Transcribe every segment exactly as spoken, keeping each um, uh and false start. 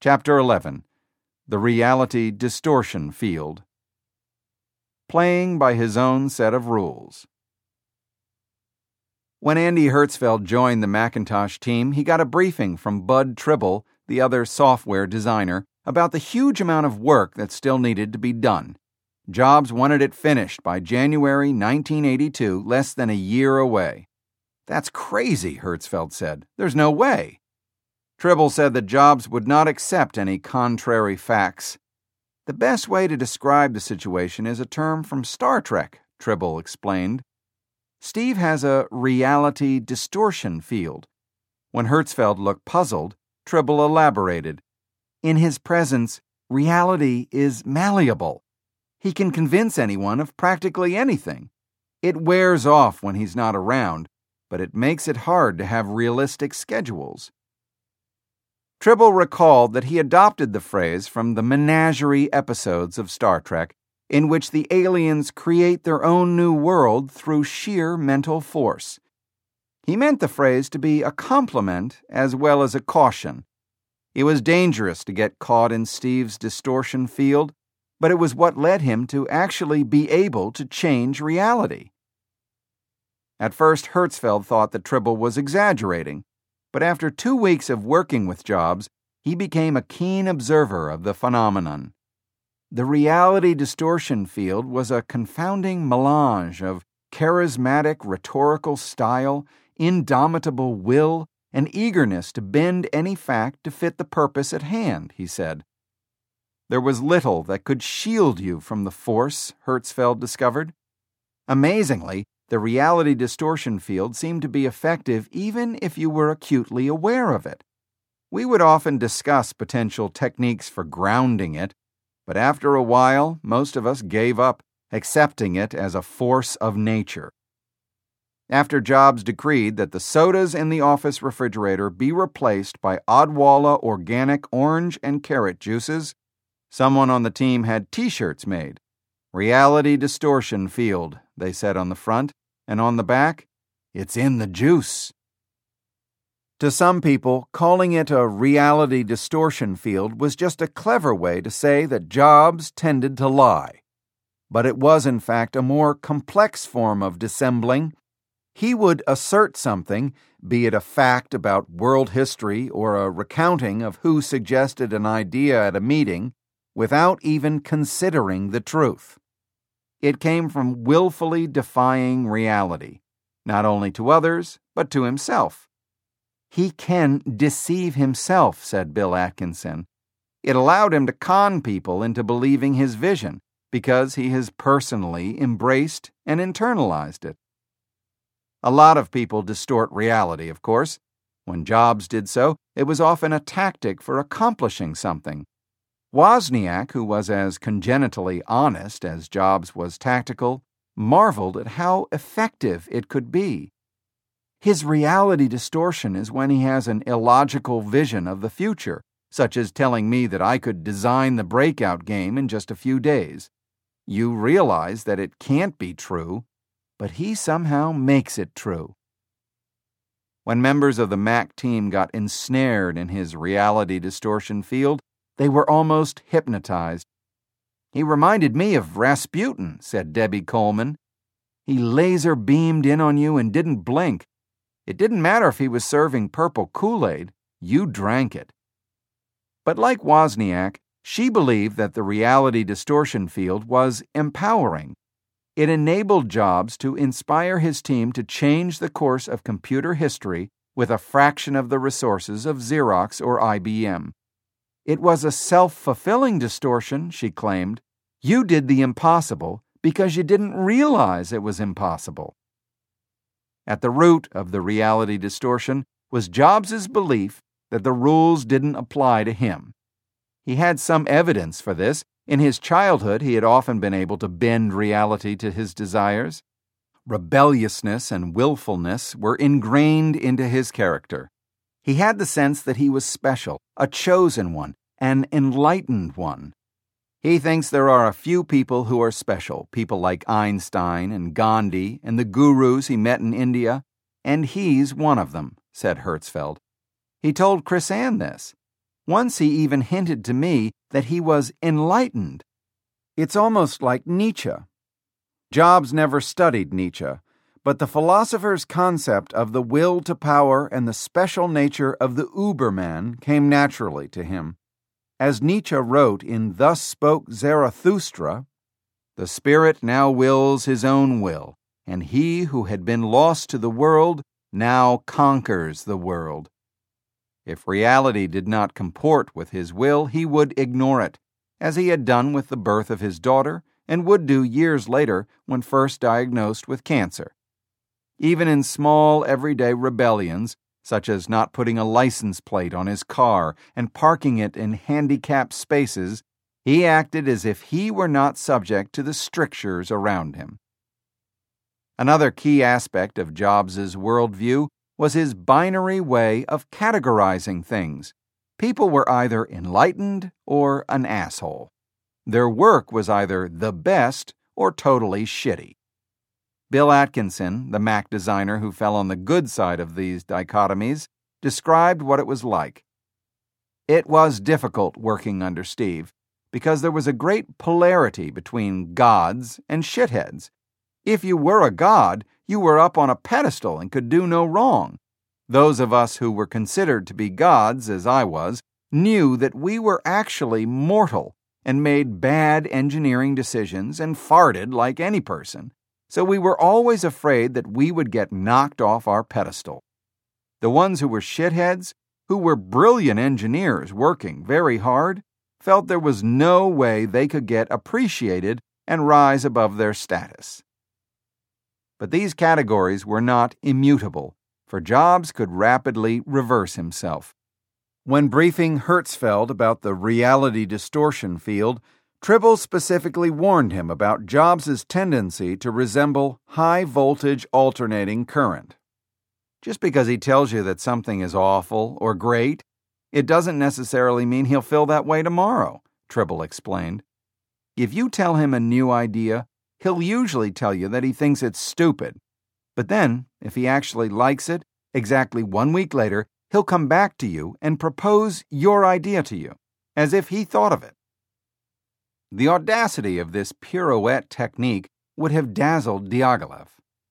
Chapter eleven. The Reality Distortion Field. Playing by his own set of rules. When Andy Hertzfeld joined the Macintosh team, he got a briefing from Bud Tribble, the other software designer, about the huge amount of work that still needed to be done. Jobs wanted it finished by January nineteen eighty-two, less than a year away. "That's crazy," Hertzfeld said. "There's no way." Tribble said that Jobs would not accept any contrary facts. "The best way to describe the situation is a term from Star Trek," Tribble explained. "Steve has a reality distortion field." When Hertzfeld looked puzzled, Tribble elaborated. "In his presence, reality is malleable. He can convince anyone of practically anything. It wears off when he's not around, but it makes it hard to have realistic schedules." Tribble recalled that he adopted the phrase from the Menagerie episodes of Star Trek, in which the aliens create their own new world through sheer mental force. He meant the phrase to be a compliment as well as a caution. It was dangerous to get caught in Steve's distortion field, but it was what led him to actually be able to change reality. At first, Hertzfeld thought that Tribble was exaggerating, but after two weeks of working with Jobs, he became a keen observer of the phenomenon. The reality distortion field was a confounding melange of charismatic rhetorical style, indomitable will, and eagerness to bend any fact to fit the purpose at hand, he said. There was little that could shield you from the force, Hertzfeld discovered. Amazingly, the reality distortion field seemed to be effective even if you were acutely aware of it. We would often discuss potential techniques for grounding it, but after a while, most of us gave up, accepting it as a force of nature. After Jobs decreed that the sodas in the office refrigerator be replaced by Odwalla organic orange and carrot juices, someone on the team had T-shirts made. "Reality distortion field," they said on the front, and on the back, "It's in the juice." To some people, calling it a reality distortion field was just a clever way to say that Jobs tended to lie. But it was, in fact, a more complex form of dissembling. He would assert something, be it a fact about world history or a recounting of who suggested an idea at a meeting, without even considering the truth. It came from willfully defying reality, not only to others, but to himself. "He can deceive himself," said Bill Atkinson. "It allowed him to con people into believing his vision because he has personally embraced and internalized it." A lot of people distort reality, of course. When Jobs did so, it was often a tactic for accomplishing something. Wozniak, who was as congenitally honest as Jobs was tactical, marveled at how effective it could be. His reality distortion is when he has an illogical vision of the future, such as telling me that I could design the breakout game in just a few days. You realize that it can't be true, but he somehow makes it true. When members of the Mac team got ensnared in his reality distortion field, they were almost hypnotized. "He reminded me of Rasputin," said Debbie Coleman. "He laser beamed in on you and didn't blink. It didn't matter if he was serving purple Kool-Aid, you drank it." But like Wozniak, she believed that the reality distortion field was empowering. It enabled Jobs to inspire his team to change the course of computer history with a fraction of the resources of Xerox or I B M. It was a self-fulfilling distortion, she claimed. You did the impossible because you didn't realize it was impossible. At the root of the reality distortion was Jobs' belief that the rules didn't apply to him. He had some evidence for this. In his childhood, he had often been able to bend reality to his desires. Rebelliousness and willfulness were ingrained into his character. He had the sense that he was special, a chosen one, an enlightened one. He thinks there are a few people who are special, people like Einstein and Gandhi and the gurus he met in India, and he's one of them, said Hertzfeld. He told Chris Ann this. Once he even hinted to me that he was enlightened. It's almost like Nietzsche. Jobs never studied Nietzsche, but the philosopher's concept of the will to power and the special nature of the Uberman came naturally to him. As Nietzsche wrote in Thus Spoke Zarathustra, "The spirit now wills his own will, and he who had been lost to the world now conquers the world." If reality did not comport with his will, he would ignore it, as he had done with the birth of his daughter and would do years later when first diagnosed with cancer. Even in small, everyday rebellions, such as not putting a license plate on his car and parking it in handicapped spaces, he acted as if he were not subject to the strictures around him. Another key aspect of Jobs's worldview was his binary way of categorizing things. People were either enlightened or an asshole. Their work was either the best or totally shitty. Bill Atkinson, the Mac designer who fell on the good side of these dichotomies, described what it was like. It was difficult working under Steve, because there was a great polarity between gods and shitheads. If you were a god, you were up on a pedestal and could do no wrong. Those of us who were considered to be gods, as I was, knew that we were actually mortal and made bad engineering decisions and farted like any person, so we were always afraid that we would get knocked off our pedestal. The ones who were shitheads, who were brilliant engineers working very hard, felt there was no way they could get appreciated and rise above their status. But these categories were not immutable, for Jobs could rapidly reverse himself. When briefing Hertzfeld about the reality distortion field, Tribble specifically warned him about Jobs' tendency to resemble high-voltage alternating current. Just because he tells you that something is awful or great, it doesn't necessarily mean he'll feel that way tomorrow, Tribble explained. If you tell him a new idea, he'll usually tell you that he thinks it's stupid. But then, if he actually likes it, exactly one week later, he'll come back to you and propose your idea to you, as if he thought of it. The audacity of this pirouette technique would have dazzled Diaghilev.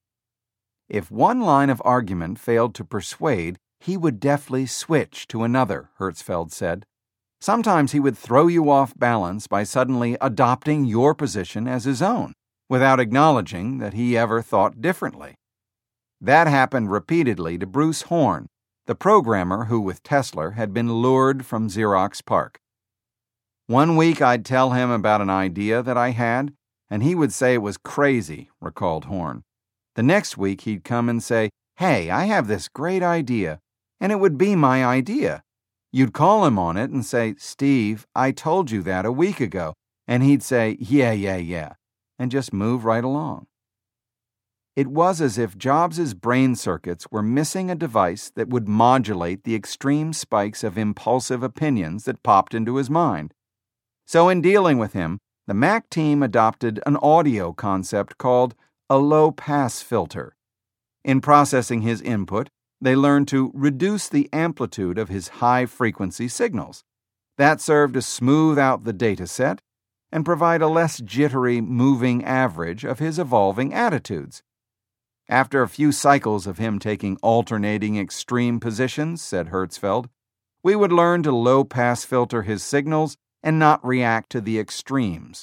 If one line of argument failed to persuade, he would deftly switch to another, Hertzfeld said. Sometimes he would throw you off balance by suddenly adopting your position as his own, without acknowledging that he ever thought differently. That happened repeatedly to Bruce Horn, the programmer who, with Tesla, had been lured from Xerox PARC. One week I'd tell him about an idea that I had, and he would say it was crazy, recalled Horn. The next week he'd come and say, "Hey, I have this great idea," and it would be my idea. You'd call him on it and say, "Steve, I told you that a week ago," and he'd say, "Yeah, yeah, yeah," and just move right along. It was as if Jobs's brain circuits were missing a device that would modulate the extreme spikes of impulsive opinions that popped into his mind. So in dealing with him, the Mac team adopted an audio concept called a low-pass filter. In processing his input, they learned to reduce the amplitude of his high-frequency signals. That served to smooth out the data set and provide a less jittery moving average of his evolving attitudes. After a few cycles of him taking alternating extreme positions, said Hertzfeld, we would learn to low-pass filter his signals and not react to the extremes.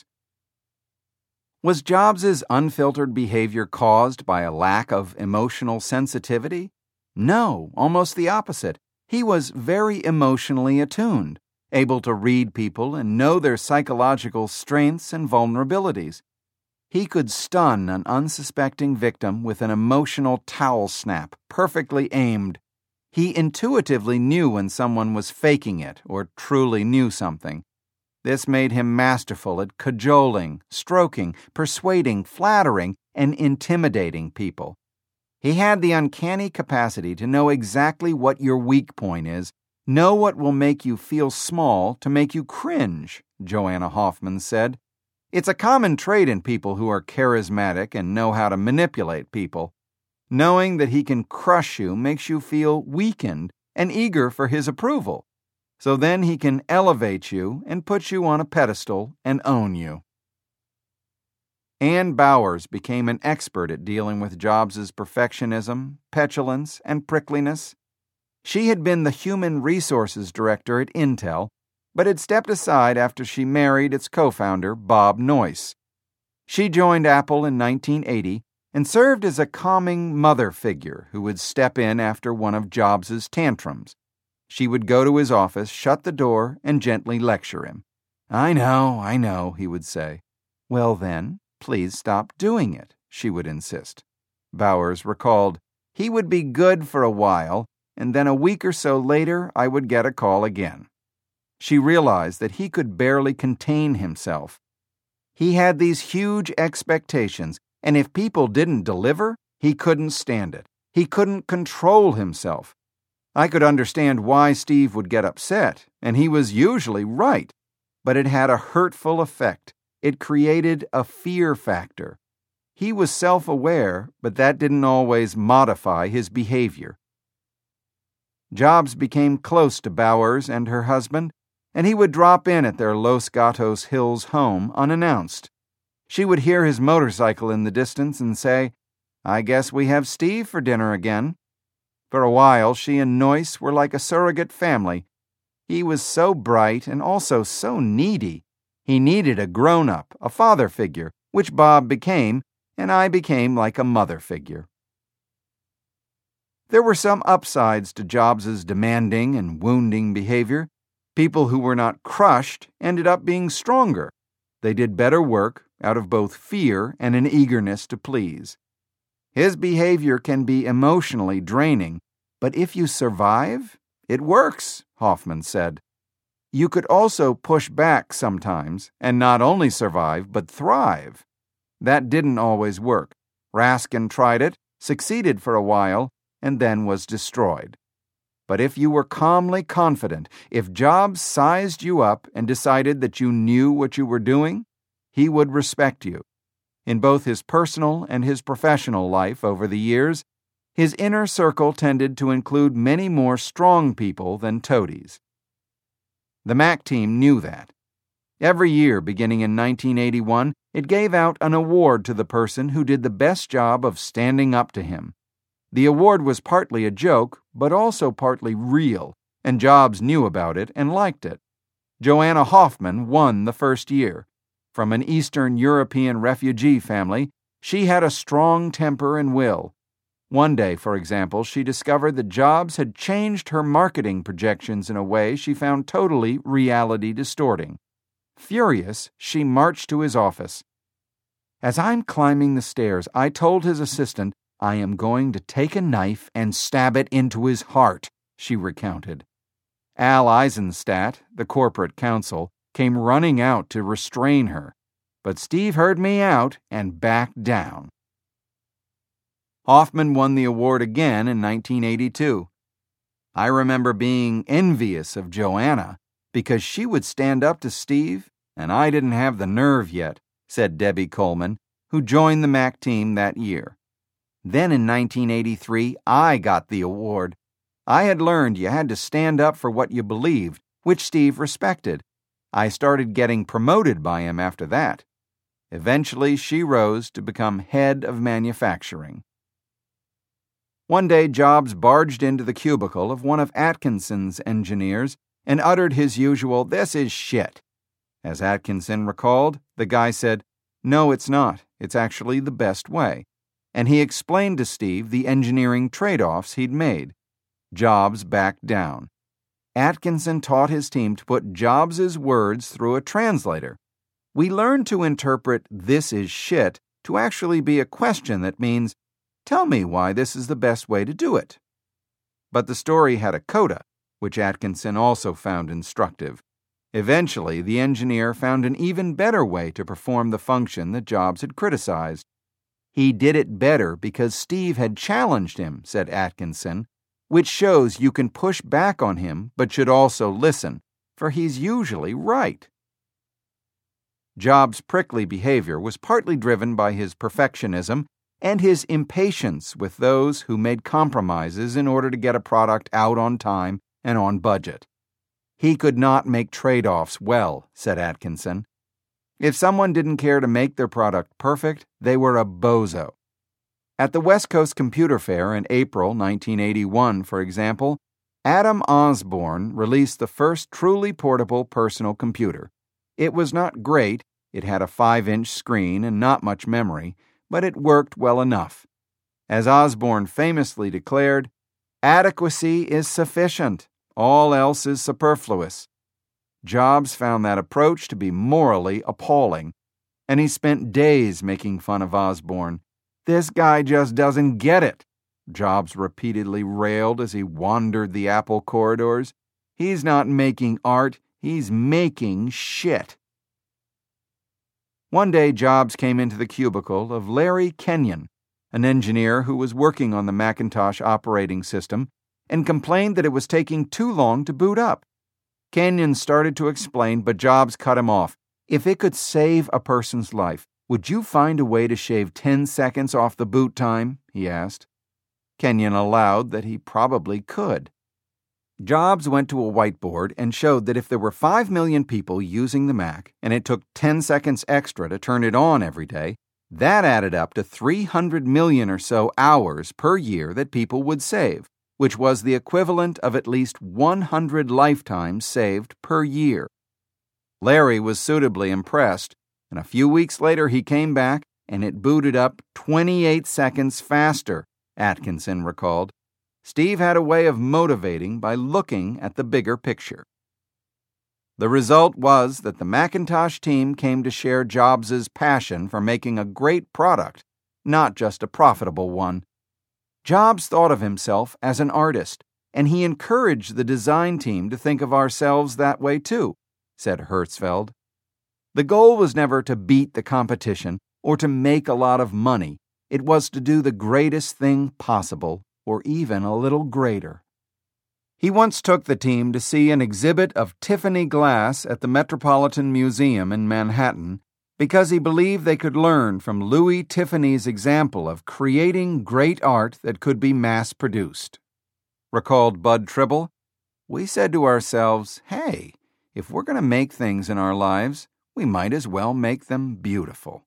Was Jobs's unfiltered behavior caused by a lack of emotional sensitivity? No, almost the opposite. He was very emotionally attuned, able to read people and know their psychological strengths and vulnerabilities. He could stun an unsuspecting victim with an emotional towel snap, perfectly aimed. He intuitively knew when someone was faking it or truly knew something. This made him masterful at cajoling, stroking, persuading, flattering, and intimidating people. He had the uncanny capacity to know exactly what your weak point is, know what will make you feel small to make you cringe, Joanna Hoffman said. It's a common trait in people who are charismatic and know how to manipulate people. Knowing that he can crush you makes you feel weakened and eager for his approval. so then he can elevate you and put you on a pedestal and own you. Ann Bowers became an expert at dealing with Jobs' perfectionism, petulance, and prickliness. She had been the human resources director at Intel, but had stepped aside after she married its co-founder, Bob Noyce. She joined Apple in nineteen eighty and served as a calming mother figure who would step in after one of Jobs' tantrums. She would go to his office, shut the door, and gently lecture him. "I know, I know," he would say. "Well then, please stop doing it," she would insist. Bowers recalled, "He would be good for a while, and then a week or so later I would get a call again." She realized that he could barely contain himself. He had these huge expectations, and if people didn't deliver, he couldn't stand it. He couldn't control himself. I could understand why Steve would get upset, and he was usually right, but it had a hurtful effect. It created a fear factor. He was self-aware, but that didn't always modify his behavior. Jobs became close to Bowers and her husband, and he would drop in at their Los Gatos Hills home unannounced. She would hear his motorcycle in the distance and say, "I guess we have Steve for dinner again." For a while, she and Noyce were like a surrogate family. He was so bright and also so needy. He needed a grown-up, a father figure, which Bob became, and I became like a mother figure. There were some upsides to Jobs' demanding and wounding behavior. People who were not crushed ended up being stronger. They did better work out of both fear and an eagerness to please. His behavior can be emotionally draining, but if you survive, it works, Hoffman said. You could also push back sometimes and not only survive, but thrive. That didn't always work. Raskin tried it, succeeded for a while, and then was destroyed. But if you were calmly confident, if Jobs sized you up and decided that you knew what you were doing, he would respect you. In both his personal and his professional life over the years, his inner circle tended to include many more strong people than toadies. The Mac team knew that. Every year, beginning in nineteen eighty-one, it gave out an award to the person who did the best job of standing up to him. The award was partly a joke, but also partly real, and Jobs knew about it and liked it. Joanna Hoffman won the first year. From an Eastern European refugee family, she had a strong temper and will. One day, for example, she discovered that Jobs had changed her marketing projections in a way she found totally reality distorting. Furious, she marched to his office. "As I'm climbing the stairs, I told his assistant, 'I am going to take a knife and stab it into his heart,'" she recounted. Al Eisenstadt, the corporate counsel, came running out to restrain her, but Steve heard me out and backed down. Hoffman won the award again in nineteen eighty-two. "I remember being envious of Joanna because she would stand up to Steve, and I didn't have the nerve yet," said Debbie Coleman, who joined the Mac team that year. "Then in nineteen eighty-three, I got the award. I had learned you had to stand up for what you believed, which Steve respected. I started getting promoted by him after that." Eventually, she rose to become head of manufacturing. One day, Jobs barged into the cubicle of one of Atkinson's engineers and uttered his usual, "This is shit." As Atkinson recalled, the guy said, "No, it's not. It's actually the best way." And he explained to Steve the engineering trade-offs he'd made. Jobs backed down. Atkinson taught his team to put Jobs' words through a translator. We learned to interpret "this is shit" to actually be a question that means, "Tell me why this is the best way to do it." But the story had a coda, which Atkinson also found instructive. Eventually, the engineer found an even better way to perform the function that Jobs had criticized. He did it better because Steve had challenged him, said Atkinson, which shows you can push back on him but should also listen, for he's usually right. Jobs' prickly behavior was partly driven by his perfectionism and his impatience with those who made compromises in order to get a product out on time and on budget. He could not make trade-offs well, said Atkinson. If someone didn't care to make their product perfect, they were a bozo. At the West Coast Computer Fair in April nineteen eighty-one, for example, Adam Osborne released the first truly portable personal computer. It was not great, it had a five-inch screen and not much memory, but it worked well enough. As Osborne famously declared, "Adequacy is sufficient, all else is superfluous." Jobs found that approach to be morally appalling, and he spent days making fun of Osborne. "This guy just doesn't get it," Jobs repeatedly railed as he wandered the Apple corridors. "He's not making art, he's making shit." One day, Jobs came into the cubicle of Larry Kenyon, an engineer who was working on the Macintosh operating system, and complained that it was taking too long to boot up. Kenyon started to explain, but Jobs cut him off. "If it could save a person's life, would you find a way to shave ten seconds off the boot time?" he asked. Kenyon allowed that he probably could. Jobs went to a whiteboard and showed that if there were five million people using the Mac and it took ten seconds extra to turn it on every day, that added up to three hundred million or so hours per year that people would save, which was the equivalent of at least one hundred lifetimes saved per year. Larry was suitably impressed, and a few weeks later he came back and it booted up twenty-eight seconds faster, Atkinson recalled. Steve had a way of motivating by looking at the bigger picture. The result was that the Macintosh team came to share Jobs' passion for making a great product, not just a profitable one. Jobs thought of himself as an artist, and he encouraged the design team to think of ourselves that way too, said Hertzfeld. The goal was never to beat the competition or to make a lot of money. It was to do the greatest thing possible, or even a little greater. He once took the team to see an exhibit of Tiffany glass at the Metropolitan Museum in Manhattan because he believed they could learn from Louis Tiffany's example of creating great art that could be mass-produced. Recalled Bud Tribble, "We said to ourselves, hey, if we're going to make things in our lives, we might as well make them beautiful."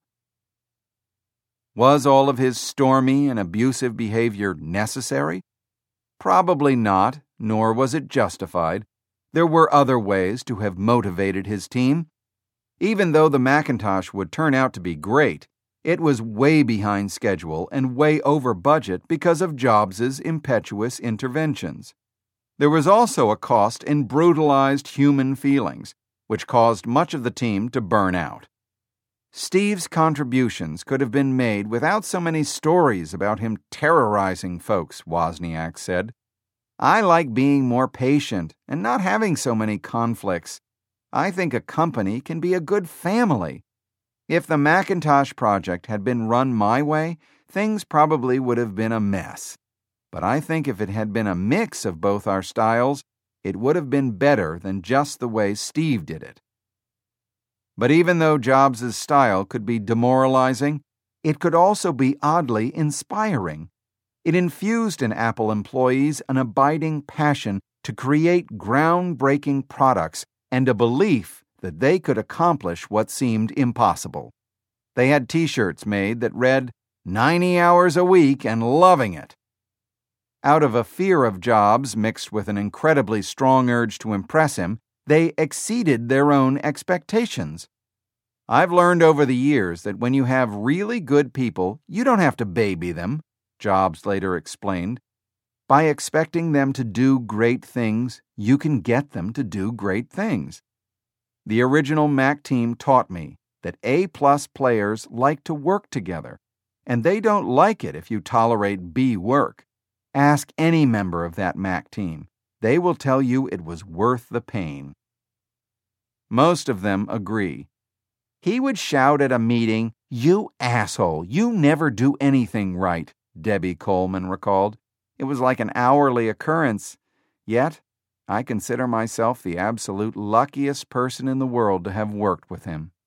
Was all of his stormy and abusive behavior necessary? Probably not, nor was it justified. There were other ways to have motivated his team. Even though the Macintosh would turn out to be great, it was way behind schedule and way over budget because of Jobs' impetuous interventions. There was also a cost in brutalized human feelings, which caused much of the team to burn out. Steve's contributions could have been made without so many stories about him terrorizing folks, Wozniak said. "I like being more patient and not having so many conflicts. I think a company can be a good family. If the Macintosh project had been run my way, things probably would have been a mess. But I think if it had been a mix of both our styles, it would have been better than just the way Steve did it." But even though Jobs' style could be demoralizing, it could also be oddly inspiring. It infused in Apple employees an abiding passion to create groundbreaking products and a belief that they could accomplish what seemed impossible. They had T-shirts made that read, ninety hours a week and loving it. Out of a fear of Jobs mixed with an incredibly strong urge to impress him, they exceeded their own expectations. I've learned over the years that when you have really good people, you don't have to baby them, Jobs later explained. By expecting them to do great things, you can get them to do great things. The original Mac team taught me that A-plus players like to work together, and they don't like it if you tolerate B work. Ask any member of that Mac team. They will tell you it was worth the pain. Most of them agree. He would shout at a meeting, "You asshole, you never do anything right," Debbie Coleman recalled. It was like an hourly occurrence. Yet, I consider myself the absolute luckiest person in the world to have worked with him.